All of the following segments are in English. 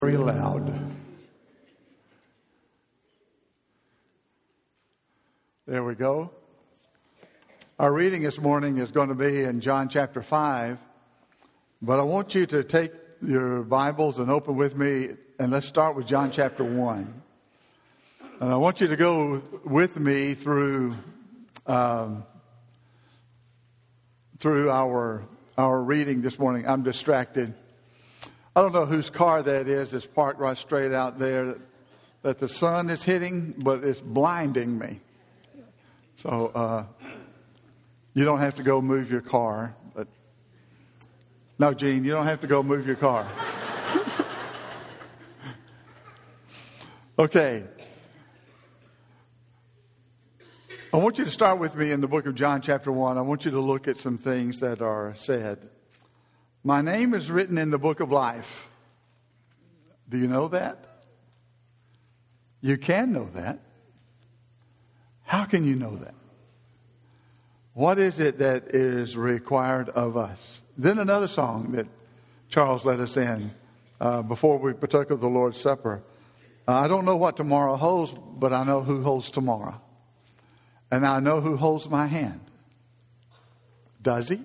Very loud. There we go. Our reading this morning is going to be in John chapter 5. But I want you to take your Bibles and open with me, and let's start with John chapter 1. And I want you to go with me through our reading this morning. I'm distracted. I don't know whose car that is. It's parked right straight out there that the sun is hitting, but it's blinding me. So you don't have to go move your car. But no, Gene, you don't have to go move your car. Okay. I want you to start with me in the book of John chapter 1. I want you to look at some things that are said. My name is written in the book of life. Do you know that? You can know that. How can you know that? What is it that is required of us? Then another song that Charles led us in before we partook of the Lord's Supper. I don't know what tomorrow holds, but I know who holds tomorrow. And I know who holds my hand. Does he?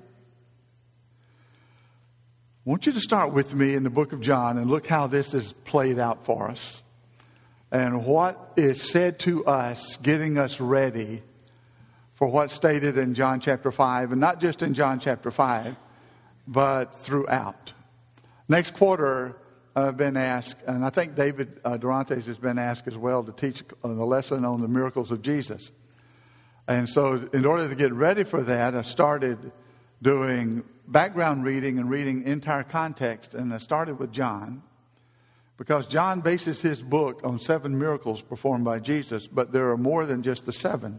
I want you to start with me in the book of John and look how this is played out for us. And what is said to us, getting us ready for what's stated in John chapter 5. And not just in John chapter 5, but throughout. Next quarter, I've been asked, and I think David Durantes has been asked as well to teach the lesson on the miracles of Jesus. And so in order to get ready for that, I started doing background reading and reading entire context. And I started with John, because John bases his book on 7 miracles performed by Jesus. But there are more than just the 7.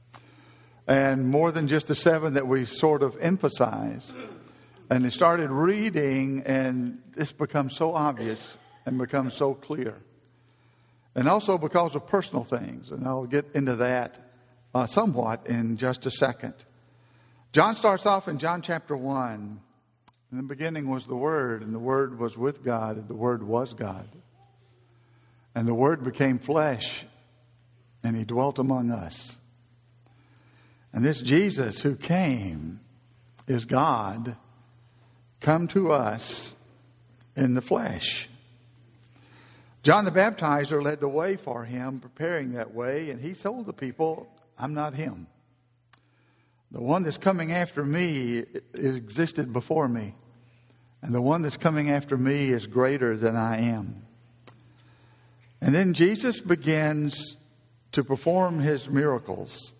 And more than just the 7 that we sort of emphasize. And I started reading, and this becomes so obvious and becomes so clear. And also because of personal things. And I'll get into that somewhat in just a second. John starts off in John chapter 1. In the beginning was the Word, and the Word was with God, and the Word was God. And the Word became flesh, and He dwelt among us. And this Jesus who came is God, come to us in the flesh. John the Baptizer led the way for Him, preparing that way, and he told the people, I'm not Him. The one that's coming after me existed before me. And the one that's coming after me is greater than I am. And then Jesus begins to perform His miracles.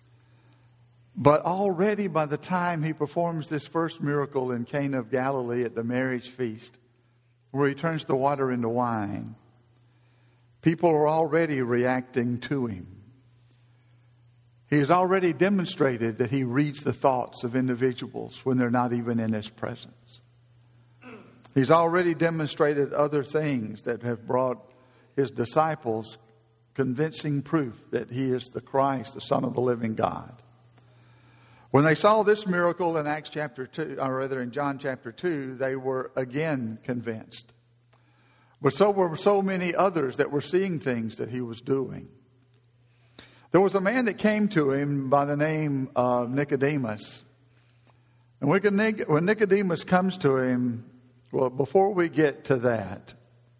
But already by the time He performs this first miracle in Cana of Galilee at the marriage feast, where He turns the water into wine, people are already reacting to Him. He has already demonstrated that He reads the thoughts of individuals when they're not even in His presence. He's already demonstrated other things that have brought His disciples convincing proof that He is the Christ, the Son of the living God. When they saw this miracle in Acts chapter 2, or rather in John chapter 2, they were again convinced. But so were so many others that were seeing things that He was doing. There was a man that came to Him by the name of Nicodemus. And when Nicodemus comes to Him, well, before we get to that,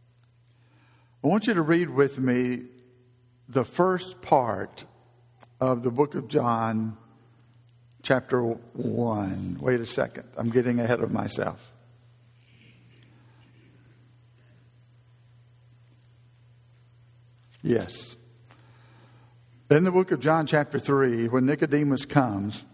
I want you to read with me the first part of the book of John, chapter 1. Wait a second. I'm getting ahead of myself. Yes. In the book of John chapter 3, when Nicodemus comes,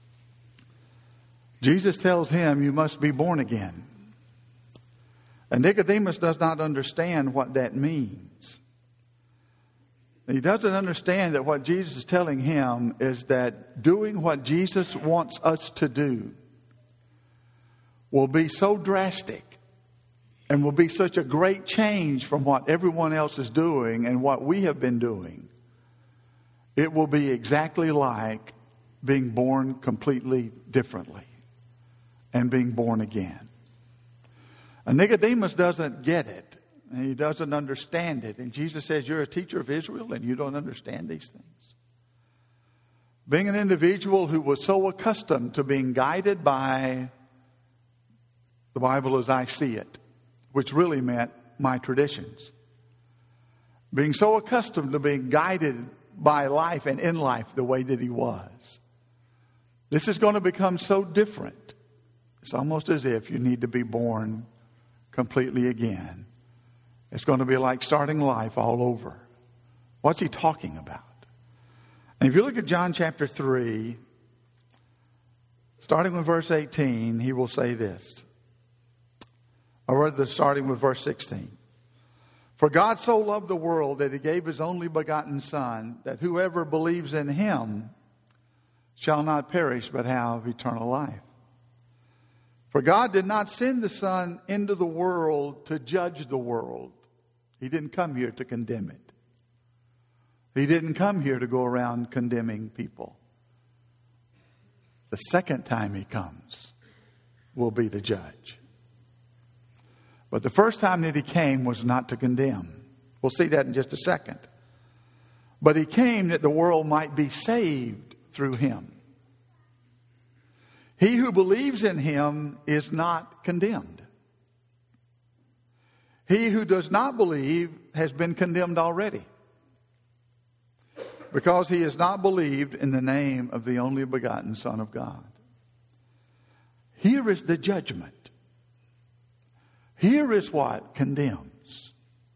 Jesus tells him, you must be born again. And Nicodemus does not understand what that means. He doesn't understand that what Jesus is telling him is that doing what Jesus wants us to do will be so drastic and will be such a great change from what everyone else is doing and what we have been doing. It will be exactly like being born completely differently and being born again. And Nicodemus doesn't get it. and he doesn't understand it. And Jesus says, you're a teacher of Israel and you don't understand these things. Being an individual who was so accustomed to being guided by the Bible as I see it, which really meant my traditions. Being so accustomed to being guided by life and in life the way that he was. This is going to become so different. It's almost as if you need to be born completely again. It's going to be like starting life all over. What's he talking about? And if you look at John chapter 3, starting with verse 18, he will say this. Or rather, starting with verse 16. For God so loved the world that he gave his only begotten Son, that whoever believes in him shall not perish but have eternal life. For God did not send the Son into the world to judge the world. He didn't come here to condemn it. He didn't come here to go around condemning people. The second time he comes will be the judge. But the first time that he came was not to condemn. We'll see that in just a second. But he came that the world might be saved through him. He who believes in him is not condemned. He who does not believe has been condemned already, because he has not believed in the name of the only begotten Son of God. Here is the judgment. Here is what condemns.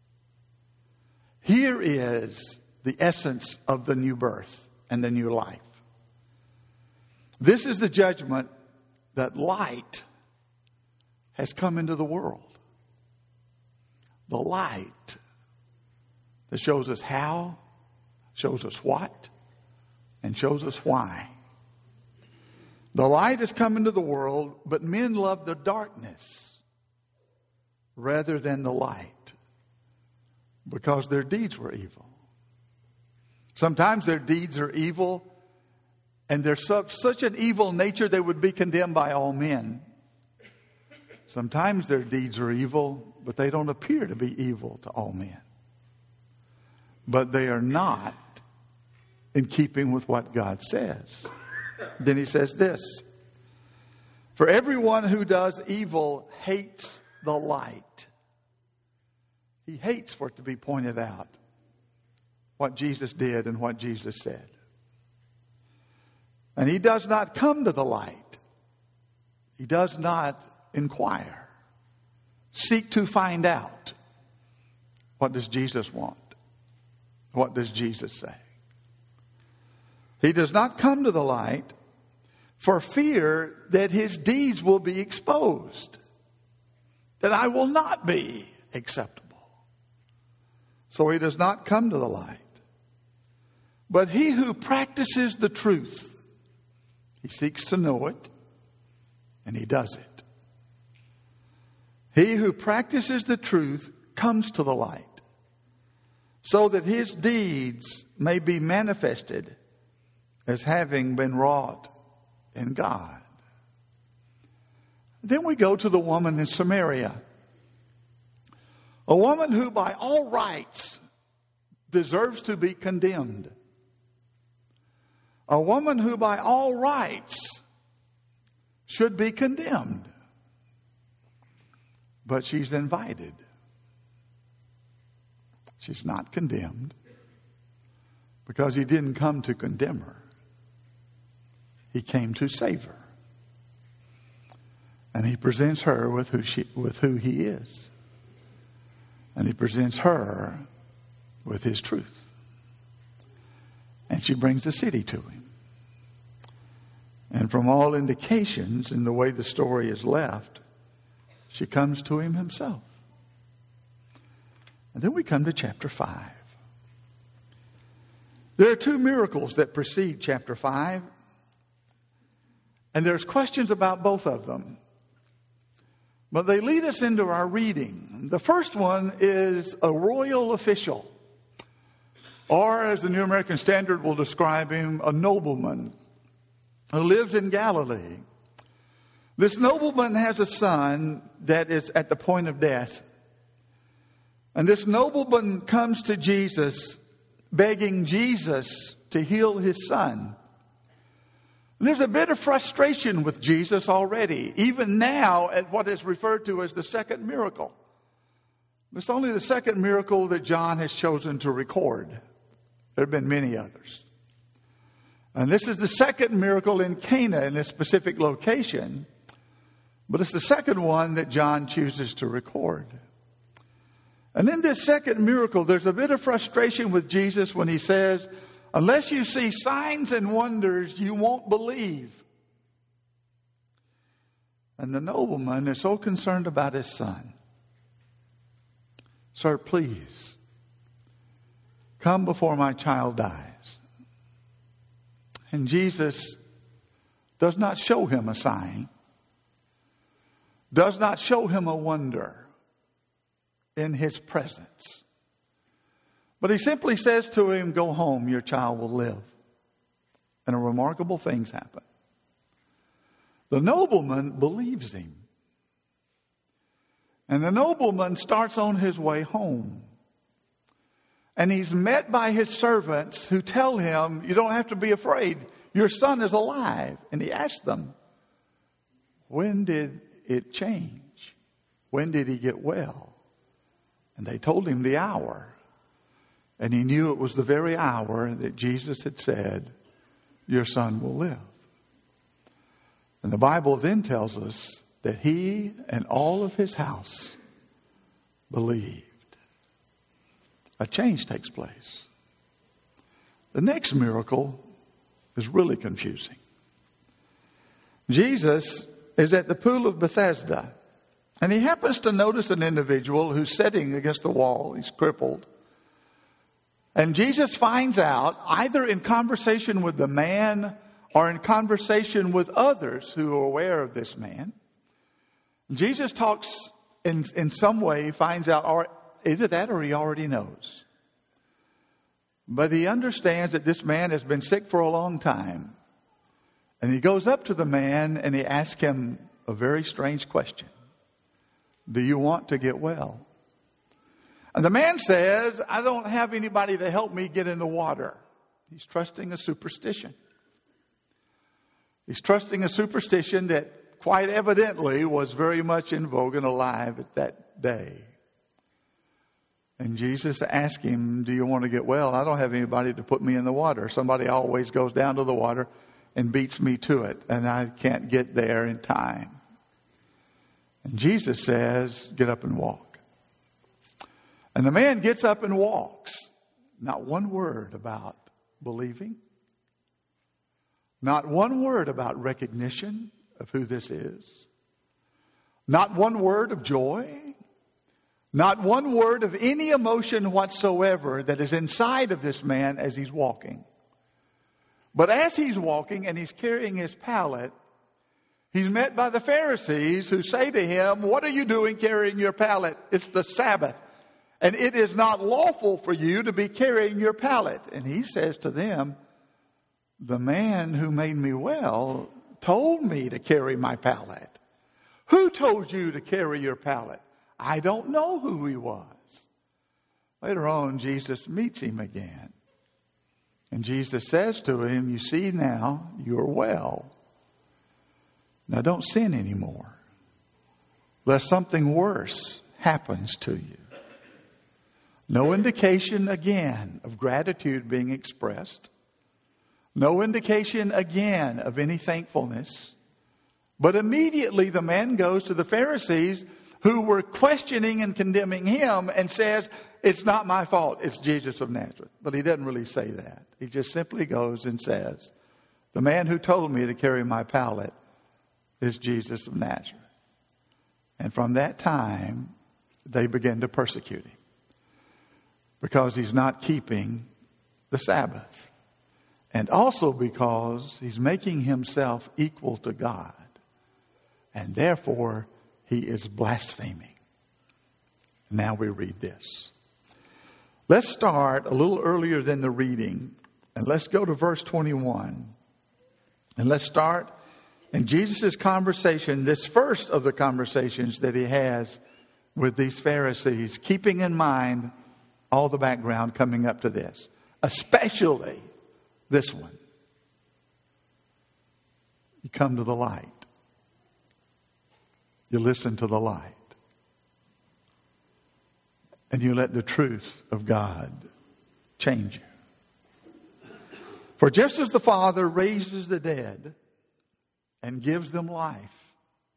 Here is the essence of the new birth and the new life. This is the judgment that light has come into the world. The light that shows us how, shows us what, and shows us why. The light has come into the world, but men love the darkness rather than the light because their deeds were evil. Sometimes their deeds are evil, and they're such an evil nature they would be condemned by all men. Sometimes their deeds are evil, but they don't appear to be evil to all men. But they are not in keeping with what God says. Then he says this: for everyone who does evil hates the light. He hates for it to be pointed out what Jesus did and what Jesus said. And he does not come to the light. He does not inquire, seek to find out, what does Jesus want? What does Jesus say? He does not come to the light for fear that his deeds will be exposed, that I will not be acceptable. So he does not come to the light. But he who practices the truth, he seeks to know it, and he does it. He who practices the truth comes to the light, so that his deeds may be manifested as having been wrought in God. Then we go to the woman in Samaria. A woman who by all rights deserves to be condemned. A woman who by all rights should be condemned. But she's invited. She's not condemned because he didn't come to condemn her. He came to save her. And he presents her with who he is. And he presents her with his truth. And she brings the city to him. And from all indications in the way the story is left, she comes to him himself. And then we come to chapter 5. There are two miracles that precede chapter 5. And there's questions about both of them. But they lead us into our reading. The first one is a royal official. Or, as the New American Standard will describe him, a nobleman who lives in Galilee. This nobleman has a son that is at the point of death. And this nobleman comes to Jesus, begging Jesus to heal his son. And there's a bit of frustration with Jesus already, even now at what is referred to as the second miracle. It's only the second miracle that John has chosen to record. There have been many others. And this is the second miracle in Cana in a specific location. But it's the second one that John chooses to record. And in this second miracle, there's a bit of frustration with Jesus when he says, unless you see signs and wonders, you won't believe. And the nobleman is so concerned about his son. Sir, please, come before my child dies. And Jesus does not show him a sign, does not show him a wonder in his presence. But he simply says to him, go home, your child will live. And a remarkable things happen. The nobleman believes him. And the nobleman starts on his way home. And he's met by his servants who tell him, you don't have to be afraid. Your son is alive. And he asked them, when did it change? When did he get well? And they told him the hour. And he knew it was the very hour that Jesus had said, your son will live. And the Bible then tells us that he and all of his house believed. A change takes place. The next miracle is really confusing. Jesus is at the pool of Bethesda, and he happens to notice an individual who's sitting against the wall. He's crippled. And Jesus finds out, either in conversation with the man or in conversation with others who are aware of this man, Jesus talks in some way, finds out, or either that or he already knows. But he understands that this man has been sick for a long time. And he goes up to the man and he asks him a very strange question. Do you want to get well? And the man says, I don't have anybody to help me get in the water. He's trusting a superstition. He's trusting a superstition that quite evidently was very much in vogue and alive at that day. And Jesus asked him, do you want to get well? I don't have anybody to put me in the water. Somebody always goes down to the water and beats me to it, and I can't get there in time. And Jesus says, get up and walk. And the man gets up and walks. Not one word about believing. Not one word about recognition of who this is. Not one word of joy. Not one word of any emotion whatsoever that is inside of this man as he's walking. But as he's walking and he's carrying his pallet, he's met by the Pharisees who say to him, what are you doing carrying your pallet? It's the Sabbath. And it is not lawful for you to be carrying your pallet. And he says to them, the man who made me well told me to carry my pallet. Who told you to carry your pallet? I don't know who he was. Later on, Jesus meets him again. And Jesus says to him, you see now, you're well. Now don't sin anymore, lest something worse happens to you. No indication again of gratitude being expressed. No indication again of any thankfulness. But immediately the man goes to the Pharisees who were questioning and condemning him and says, it's not my fault, it's Jesus of Nazareth. But he doesn't really say that. He just simply goes and says, the man who told me to carry my pallet is Jesus of Nazareth. And from that time, they begin to persecute him because he's not keeping the Sabbath. And also because he's making himself equal to God. And therefore, he is blaspheming. Now we read this. Let's start a little earlier than the reading. And let's go to verse 21. And let's start in Jesus' conversation, this first of the conversations that he has with these Pharisees, keeping in mind all the background coming up to this, especially this one. You come to the light. You listen to the light. And you let the truth of God change you. For just as the Father raises the dead and gives them life,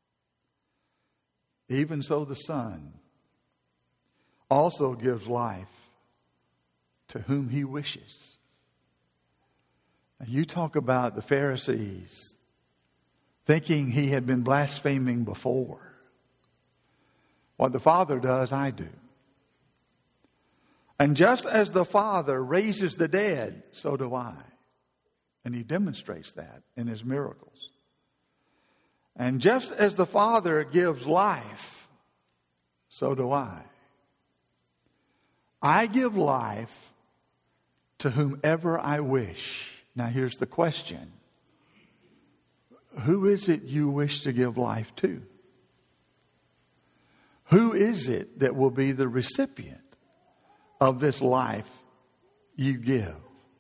even so the Son also gives life to whom He wishes. Now you talk about the Pharisees thinking He had been blaspheming before. What the Father does, I do. And just as the Father raises the dead, so do I. And He demonstrates that in His miracles. And just as the Father gives life, so do I. I give life to whomever I wish. Now here's the question. Who is it you wish to give life to? Who is it that will be the recipient of this life you give?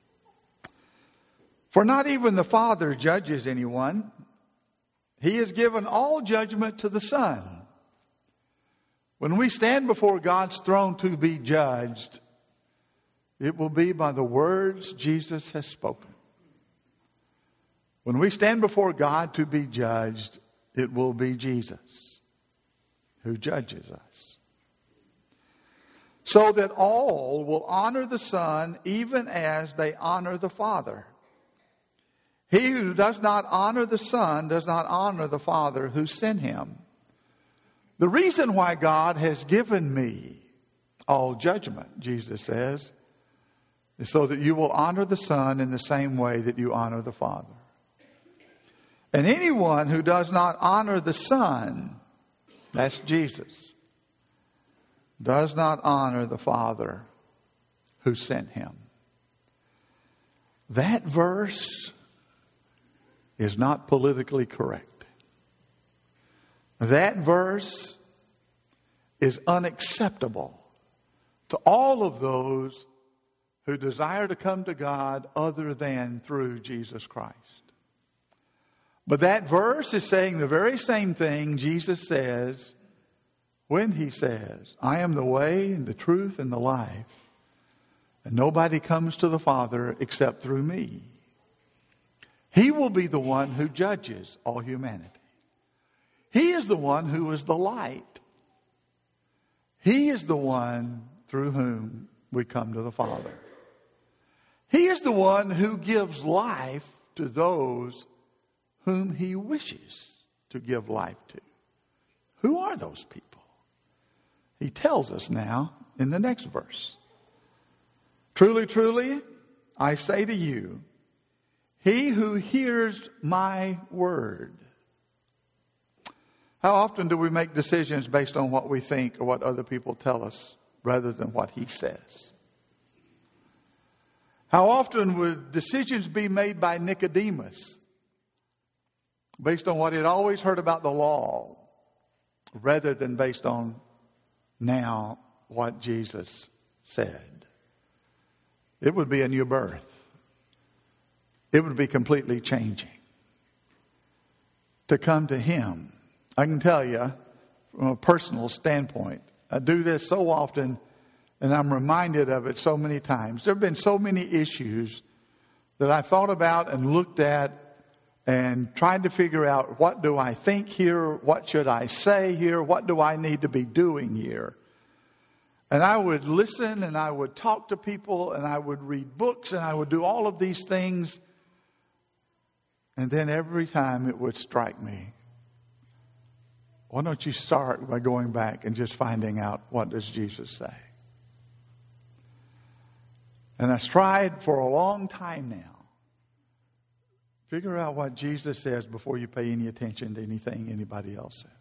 For not even the Father judges anyone. He has given all judgment to the Son. When we stand before God's throne to be judged, it will be by the words Jesus has spoken. When we stand before God to be judged, it will be Jesus who judges us. So that all will honor the Son even as they honor the Father. He who does not honor the Son does not honor the Father who sent Him. The reason why God has given me all judgment, Jesus says, is so that you will honor the Son in the same way that you honor the Father. And anyone who does not honor the Son, that's Jesus, does not honor the Father who sent Him. That verse is not politically correct. That verse is unacceptable to all of those who desire to come to God other than through Jesus Christ. But that verse is saying the very same thing Jesus says when He says, I am the way and the truth and the life, and nobody comes to the Father except through me. He will be the one who judges all humanity. He is the one who is the light. He is the one through whom we come to the Father. He is the one who gives life to those whom He wishes to give life to. Who are those people? He tells us now in the next verse. Truly, truly, I say to you, he who hears my word. How often do we make decisions based on what we think or what other people tell us rather than what He says? How often would decisions be made by Nicodemus based on what he'd always heard about the law rather than based on now what Jesus said? It would be a new birth. It would be completely changing. To come to Him. I can tell you from a personal standpoint, I do this so often and I'm reminded of it so many times. There have been so many issues that I thought about and looked at and tried to figure out, what do I think here? What should I say here? What do I need to be doing here? And I would listen and I would talk to people and I would read books and I would do all of these things. And then every time it would strike me, why don't you start by going back and just finding out, what does Jesus say? And I tried for a long time now. Figure out what Jesus says before you pay any attention to anything anybody else says.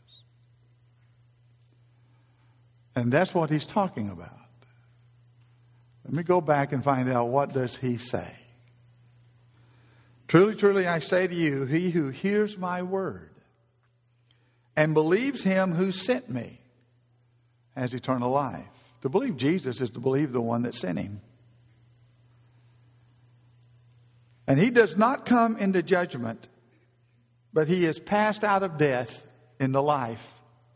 And that's what He's talking about. Let me go back and find out, what does He say? Truly, truly, I say to you, he who hears my word and believes Him who sent me has eternal life. To believe Jesus is to believe the one that sent him. And he does not come into judgment, but he is passed out of death into life.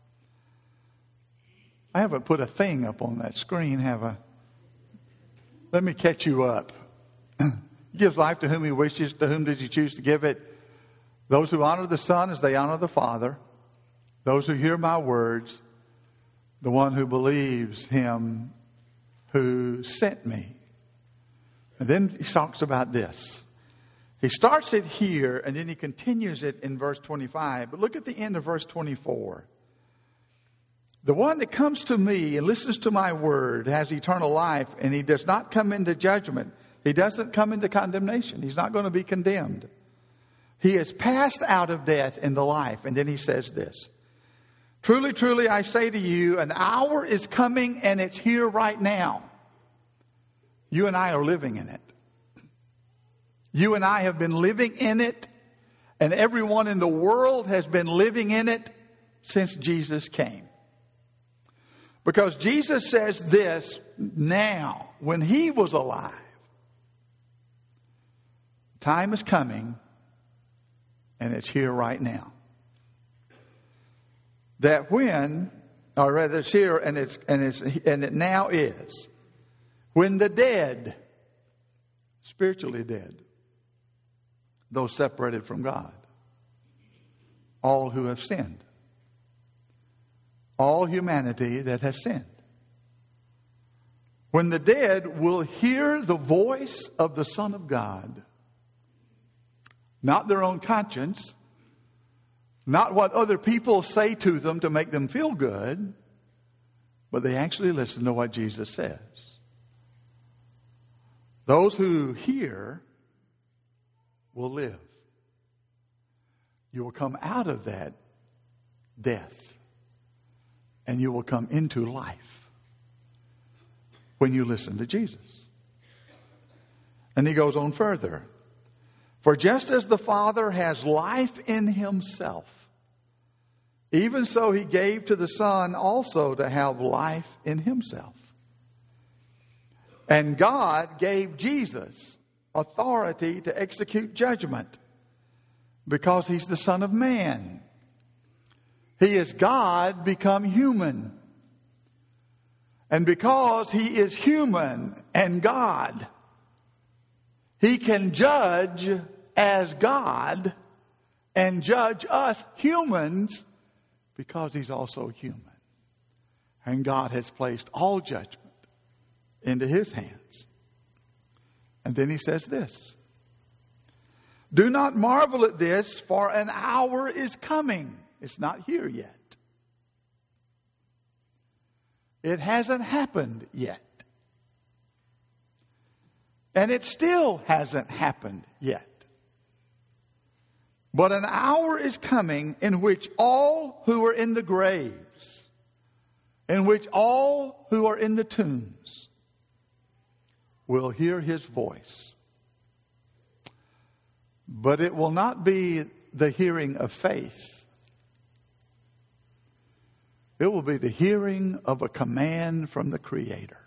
I haven't put a thing up on that screen, have I? Let me catch you up. He gives life to whom he wishes. To whom does he choose to give it? Those who honor the Son as they honor the Father. Those who hear my words. The one who believes him who sent me. And then he talks about this. He starts it here and then he continues it in verse 25. But look at the end of verse 24. The one that comes to me and listens to my word has eternal life, and he does not come into judgment. He doesn't come into condemnation. He's not going to be condemned. He is passed out of death into life. And then he says this. Truly, truly, I say to you, an hour is coming and it's here right now. You and I are living in it. You and I have been living in it, and everyone in the world has been living in it since Jesus came. Because Jesus says this now, when he was alive. Time is coming, and it's here right now. That when, or rather it's here and it now is, when the dead, spiritually dead, those separated from God, all who have sinned, all humanity that has sinned, when the dead will hear the voice of the Son of God, not their own conscience, not what other people say to them to make them feel good, but they actually listen to what Jesus says. Those who hear will live. You will come out of that death and you will come into life when you listen to Jesus. And he goes on further. For just as the Father has life in himself, even so he gave to the Son also to have life in himself. And God gave Jesus authority to execute judgment because he's the Son of Man. He is God become human. And because he is human and God, he can judge as God and judge us humans because he's also human. And God has placed all judgment into his hands. And then he says this. Do not marvel at this, for an hour is coming. It's not here yet. It hasn't happened yet. And it still hasn't happened yet. But an hour is coming in which all who are in the graves, in which all who are in the tombs will hear his voice. But it will not be the hearing of faith. It will be the hearing of a command from the Creator.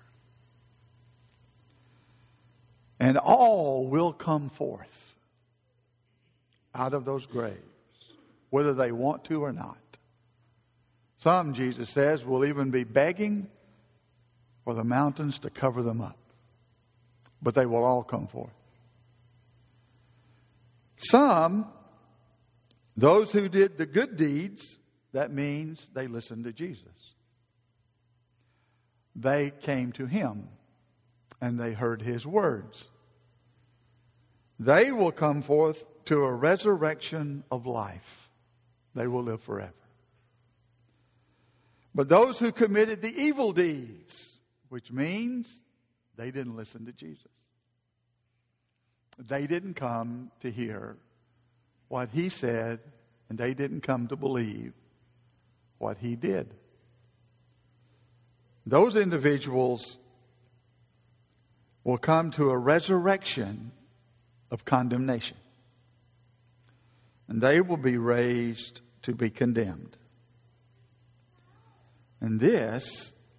And all will come forth out of those graves, whether they want to or not. Some, Jesus says, will even be begging for the mountains to cover them up. But they will all come forth. Some, those who did the good deeds, that means they listened to Jesus. They came to him and they heard his words. They will come forth to a resurrection of life. They will live forever. But those who committed the evil deeds, which means they didn't listen to Jesus. They didn't come to hear what he said, and they didn't come to believe what he did. Those individuals will come to a resurrection of condemnation. And they will be raised to be condemned. And this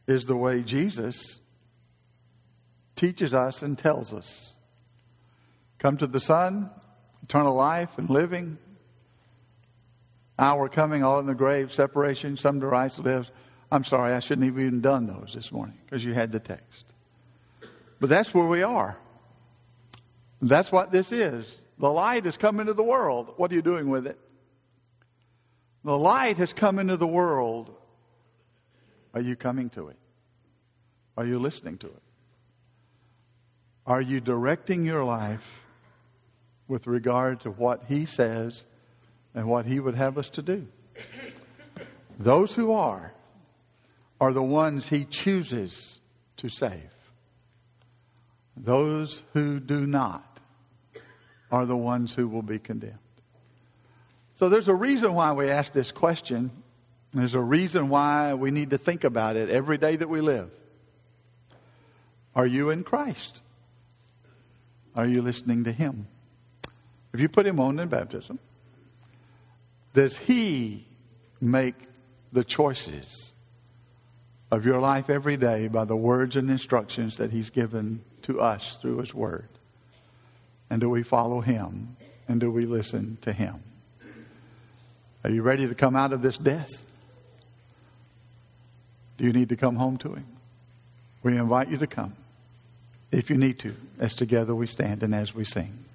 is the way Jesus teaches us and tells us. Come to the Son, eternal life and living. Hour coming, all in the grave, separation, some to rise lives. I'm sorry, I shouldn't have even done those this morning because you had the text. But that's where we are. That's what this is. The light has come into the world. What are you doing with it? The light has come into the world. Are you coming to it? Are you listening to it? Are you directing your life with regard to what He says and what He would have us to do? Those who are the ones He chooses to save. Those who do not are the ones who will be condemned. So there's a reason why we ask this question. There's a reason why we need to think about it every day that we live. Are you in Christ? Are you listening to Him? If you put Him on in baptism, does He make the choices of your life every day by the words and instructions that He's given to us through His Word? And do we follow Him? And do we listen to Him? Are you ready to come out of this death? Do you need to come home to Him? We invite you to come, if you need to, as together we stand and as we sing.